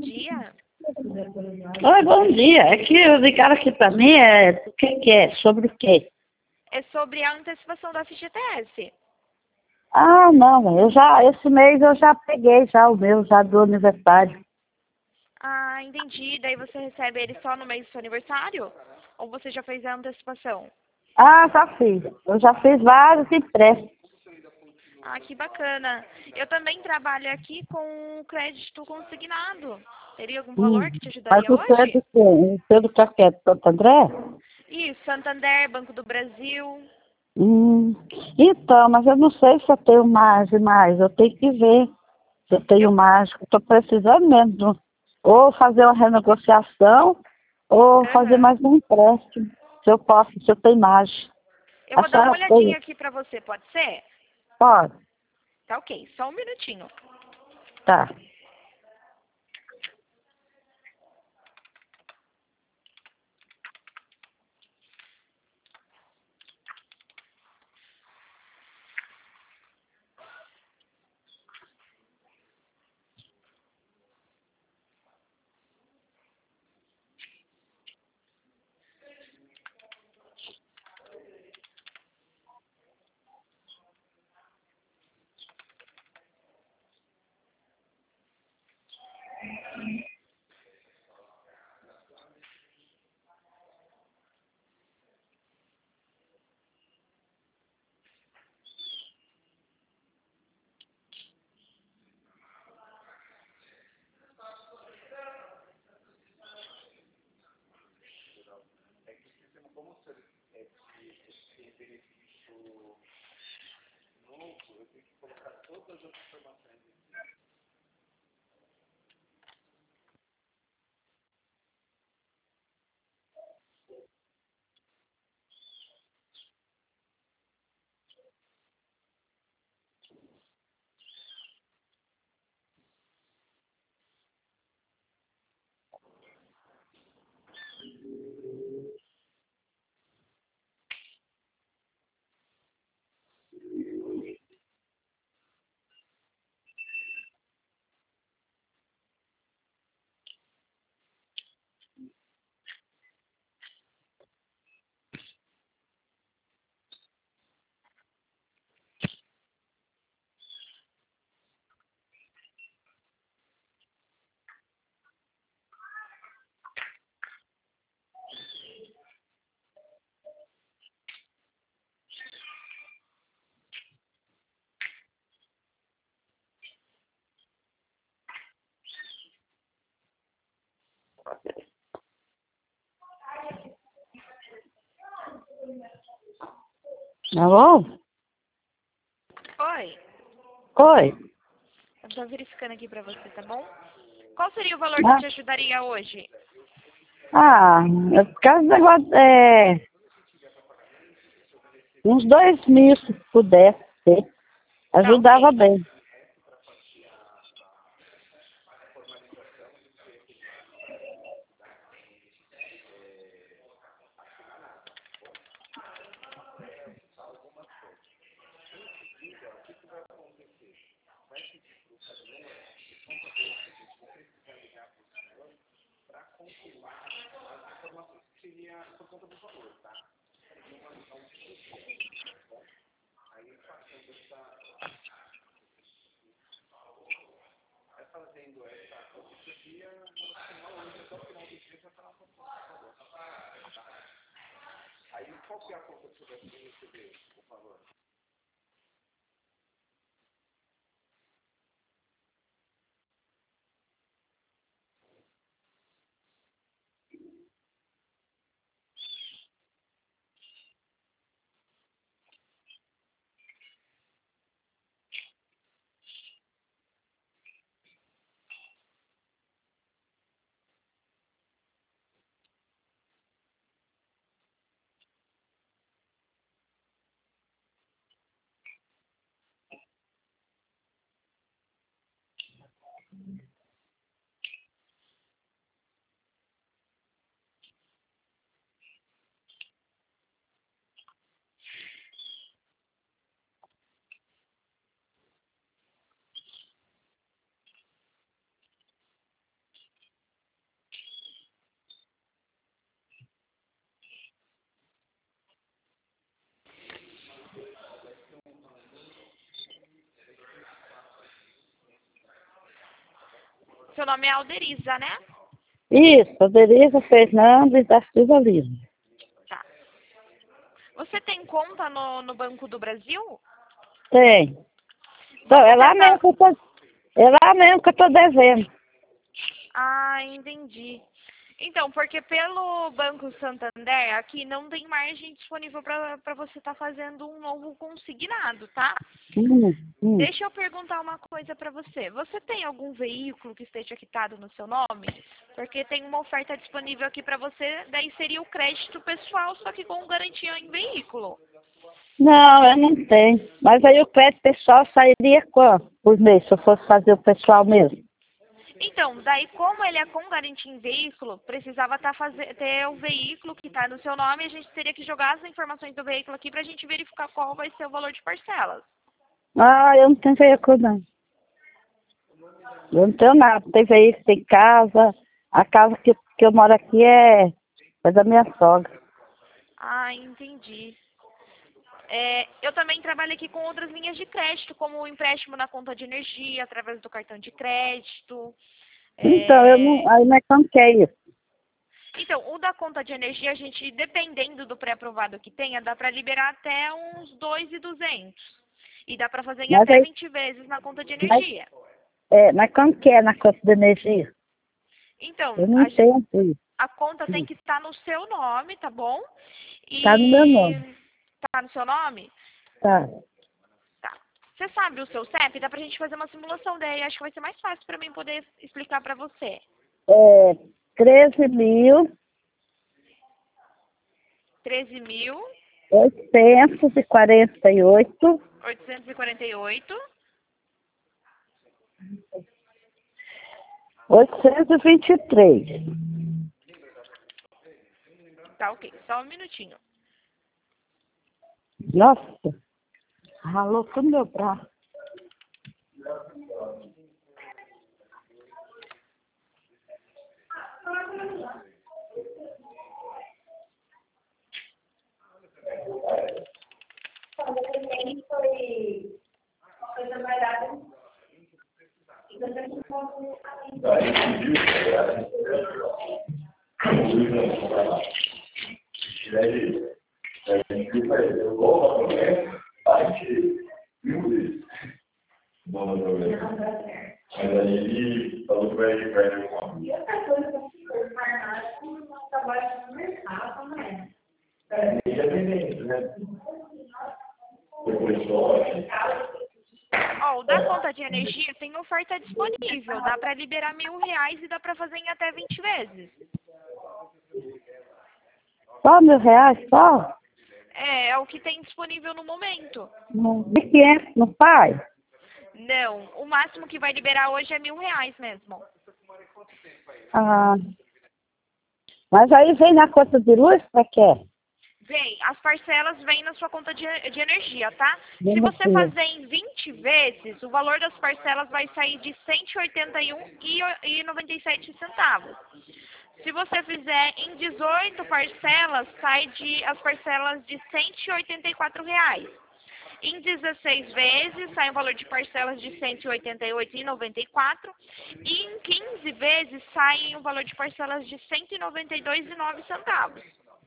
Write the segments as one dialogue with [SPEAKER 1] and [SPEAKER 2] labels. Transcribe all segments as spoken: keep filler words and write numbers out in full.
[SPEAKER 1] dia.
[SPEAKER 2] Oi, bom dia. É que ligaram aqui pra mim, é, o que que é? Sobre o quê?
[SPEAKER 1] É sobre a antecipação da F G T S.
[SPEAKER 2] Ah, não, eu já, esse mês eu já peguei já o meu, já do aniversário.
[SPEAKER 1] Ah, entendi. Daí você recebe ele só no mês do seu aniversário? Ou você já fez a antecipação?
[SPEAKER 2] Ah, já fiz. Eu já fiz vários empréstimos.
[SPEAKER 1] Ah, que bacana. Eu também trabalho aqui com crédito consignado. Teria algum
[SPEAKER 2] Hum.
[SPEAKER 1] valor que te
[SPEAKER 2] Mas
[SPEAKER 1] ajudaria
[SPEAKER 2] o seu é
[SPEAKER 1] hoje?
[SPEAKER 2] do quê? O seu do que é de Santo André?
[SPEAKER 1] Isso, Santander, Banco do Brasil.
[SPEAKER 2] Hum. Então, mas eu não sei se eu tenho margem mais. Eu tenho que ver se eu tenho
[SPEAKER 1] Eu,
[SPEAKER 2] margem. Estou precisando mesmo. de um- Ou fazer uma renegociação, ou fazer
[SPEAKER 1] aham.
[SPEAKER 2] mais um empréstimo. Se eu posso, se eu tenho margem.
[SPEAKER 1] Eu
[SPEAKER 2] A
[SPEAKER 1] vou dar uma
[SPEAKER 2] senhora tem?
[SPEAKER 1] olhadinha aqui pra você, pode ser?
[SPEAKER 2] Pode.
[SPEAKER 1] Tá ok, só um minutinho.
[SPEAKER 2] Tá. Alô?
[SPEAKER 1] Oi,
[SPEAKER 2] Oi.
[SPEAKER 1] eu tô verificando aqui pra você, tá bom? Qual seria o valor que
[SPEAKER 2] Ah,
[SPEAKER 1] te ajudaria hoje?
[SPEAKER 2] ah, é por causa do negócio, é, uns dois mil, se pudesse ter.
[SPEAKER 1] Tá
[SPEAKER 2] Ajudava
[SPEAKER 1] ok.
[SPEAKER 2] bem.
[SPEAKER 1] Seu nome é Alderiza, né?
[SPEAKER 2] Isso, Alderiza Fernandes da Silva Lima.
[SPEAKER 1] Tá. Você tem conta no, no Banco do Brasil?
[SPEAKER 2] Tem. Então,
[SPEAKER 1] Você
[SPEAKER 2] é lá
[SPEAKER 1] tenta...
[SPEAKER 2] mesmo que eu tô, é lá mesmo que eu tô devendo.
[SPEAKER 1] Ah, entendi. Então, porque pelo Banco Santander, aqui não tem margem disponível para você estar fazendo um novo consignado, tá?
[SPEAKER 2] Hum, hum.
[SPEAKER 1] Deixa eu perguntar uma coisa para você. Você tem algum veículo que esteja quitado no seu nome? Porque tem uma oferta disponível aqui para você, daí seria o crédito pessoal, só que com garantia em veículo.
[SPEAKER 2] Não, eu não tenho. Mas aí o crédito pessoal sairia quanto por mês, se eu fosse fazer o pessoal mesmo?
[SPEAKER 1] Então, daí como ele é com garantia em veículo, precisava tá fazer, ter o veículo que está no seu nome, a gente teria que jogar as informações do veículo aqui para a gente verificar qual vai ser o valor de parcelas.
[SPEAKER 2] Ah, eu não tenho veículo, não. Eu não tenho nada. Tem veículo, tem casa. A casa que, que eu moro aqui é, é da minha sogra.
[SPEAKER 1] Ah, entendi. É, eu também trabalho aqui com outras linhas de crédito, como o empréstimo na conta de energia, através do cartão de crédito.
[SPEAKER 2] Então, eu
[SPEAKER 1] É,
[SPEAKER 2] não, aí não é como que é isso.
[SPEAKER 1] Então, o da conta de energia, a gente, dependendo do pré-aprovado que tenha, dá para liberar até uns dois mil e duzentos. E dá para fazer em
[SPEAKER 2] Mas
[SPEAKER 1] até
[SPEAKER 2] aí,
[SPEAKER 1] vinte vezes na conta de
[SPEAKER 2] mas,
[SPEAKER 1] energia.
[SPEAKER 2] é, mas como que é na conta de energia?
[SPEAKER 1] Então,
[SPEAKER 2] Eu não
[SPEAKER 1] a, ge-
[SPEAKER 2] entendo isso.
[SPEAKER 1] a conta tem que estar no seu nome, tá bom?
[SPEAKER 2] Tá no meu
[SPEAKER 1] E
[SPEAKER 2] nome.
[SPEAKER 1] tá no seu nome?
[SPEAKER 2] Tá.
[SPEAKER 1] Tá. Você sabe o seu C E P? Dá pra gente fazer uma simulação daí. Acho que vai ser mais fácil pra mim poder explicar pra você.
[SPEAKER 2] É treze mil
[SPEAKER 1] treze mil
[SPEAKER 2] oitocentos e quarenta e oito
[SPEAKER 1] oitocentos e quarenta e oito.
[SPEAKER 2] oitocentos e vinte e três.
[SPEAKER 1] Tá, ok. Só um minutinho.
[SPEAKER 2] Nossa, ralou todo meu braço.
[SPEAKER 3] Mas aí ele falou que vai vai ter uma.
[SPEAKER 4] E outra coisa que eu fico farmácia não trabalha no mercado, né?
[SPEAKER 3] É, independente, né? Depois sorte.
[SPEAKER 1] Ó, o da conta de energia tem oferta disponível. Dá pra liberar mil reais e dá pra fazer em até vinte vezes.
[SPEAKER 2] Só mil reais, só?
[SPEAKER 1] É, é o que tem disponível no momento.
[SPEAKER 2] De quinhentos, não faz?
[SPEAKER 1] Não, o máximo que vai liberar hoje é mil reais mesmo.
[SPEAKER 2] Ah, mas aí vem na conta de luz, pra quê?
[SPEAKER 1] Vem, as parcelas vêm na sua conta de, de energia, tá?
[SPEAKER 2] De
[SPEAKER 1] Se você
[SPEAKER 2] energia.
[SPEAKER 1] fazer em vinte vezes, o valor das parcelas vai sair de cento e oitenta e um reais e noventa e sete centavos. Se você fizer em dezoito parcelas, sai de as parcelas de cento e oitenta e quatro reais. Em dezesseis vezes, sai um valor de parcelas de cento e oitenta e oito reais e noventa e quatro centavos. E em quinze vezes, sai um valor de parcelas de cento e noventa e dois reais e nove centavos.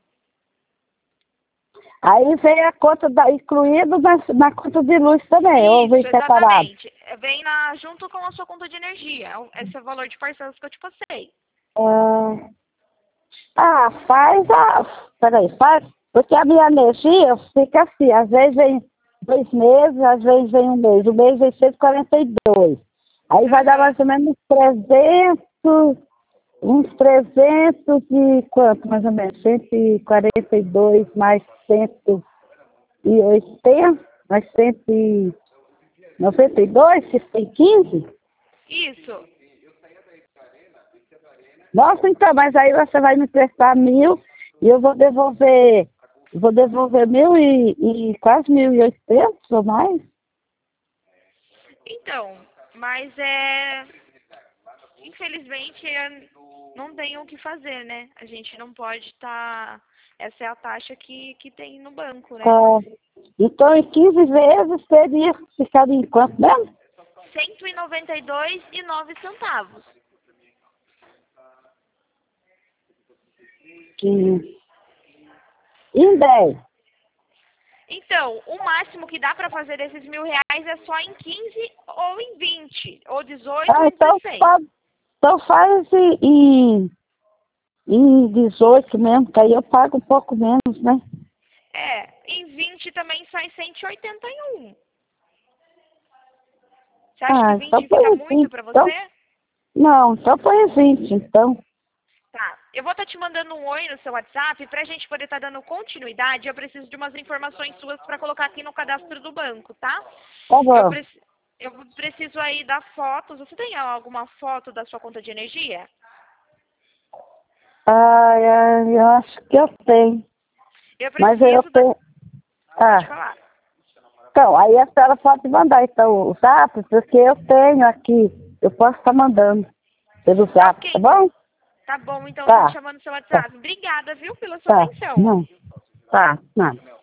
[SPEAKER 2] Aí vem a conta da, incluído na, na conta de luz também, ou vem
[SPEAKER 1] Isso,
[SPEAKER 2] separado?
[SPEAKER 1] exatamente. Vem na, junto com a sua conta de energia. Esse é o valor de parcelas que eu te passei.
[SPEAKER 2] Ah, ah, faz a. Peraí, faz. Porque a minha energia fica assim, às vezes vem dois meses, às vezes vem um mês. O mês vem cento e quarenta e dois. Aí vai dar
[SPEAKER 1] Aham.
[SPEAKER 2] mais ou menos trezentos, uns trezentos e quanto mais ou menos? cento e quarenta e dois mais cento e oitenta, mais cento e noventa e dois, se tem quinze?
[SPEAKER 1] Isso.
[SPEAKER 2] Nossa, então, mas aí você vai me prestar mil e eu vou devolver, vou devolver mil e, e quase mil e oitocentos ou mais.
[SPEAKER 1] Então, mas é... Infelizmente, eu não tem o que fazer, né? A gente não pode estar... Essa é a taxa que, que tem no banco, né?
[SPEAKER 2] Ah, então, em quinze vezes teria ficado em quanto mesmo?
[SPEAKER 1] cento e noventa e dois reais e nove centavos.
[SPEAKER 2] quinze. Em dez.
[SPEAKER 1] Então, o máximo que dá para fazer desses mil reais é só em quinze ou em vinte, ou dezoito
[SPEAKER 2] Ah,
[SPEAKER 1] ou
[SPEAKER 2] então,
[SPEAKER 1] dezesseis.
[SPEAKER 2] fa- então faz em, em dezoito mesmo, que aí eu pago um pouco menos, né?
[SPEAKER 1] É, em vinte também sai cento e oitenta e um. Você acha
[SPEAKER 2] Ah,
[SPEAKER 1] que
[SPEAKER 2] então
[SPEAKER 1] vinte
[SPEAKER 2] põe
[SPEAKER 1] fica
[SPEAKER 2] em
[SPEAKER 1] muito
[SPEAKER 2] vinte.
[SPEAKER 1] para
[SPEAKER 2] Então,
[SPEAKER 1] você?
[SPEAKER 2] não, então põe em vinte, então.
[SPEAKER 1] Tá, eu vou estar te mandando um oi no seu WhatsApp. Pra gente poder estar dando continuidade, eu preciso de umas informações suas para colocar aqui no cadastro do banco, tá?
[SPEAKER 2] Tá
[SPEAKER 1] Eu,
[SPEAKER 2] bom.
[SPEAKER 1] preci- eu preciso aí da fotos. Você tem alguma foto da sua conta de energia?
[SPEAKER 2] Ai, ai, eu acho que eu tenho.
[SPEAKER 1] Eu
[SPEAKER 2] Mas eu
[SPEAKER 1] preciso da...
[SPEAKER 2] tenho.
[SPEAKER 1] Pode
[SPEAKER 2] Ah,
[SPEAKER 1] falar.
[SPEAKER 2] então, aí a senhora pode mandar então o zap, porque eu tenho aqui. Eu posso estar mandando pelo
[SPEAKER 1] Tá
[SPEAKER 2] zap,
[SPEAKER 1] ok,
[SPEAKER 2] tá
[SPEAKER 1] então.
[SPEAKER 2] bom?
[SPEAKER 1] Tá bom, então eu vou te
[SPEAKER 2] Tá,
[SPEAKER 1] chamar no seu
[SPEAKER 2] tá,
[SPEAKER 1] WhatsApp. Obrigada, viu, pela sua
[SPEAKER 2] tá.
[SPEAKER 1] atenção.
[SPEAKER 2] Não, tá, não.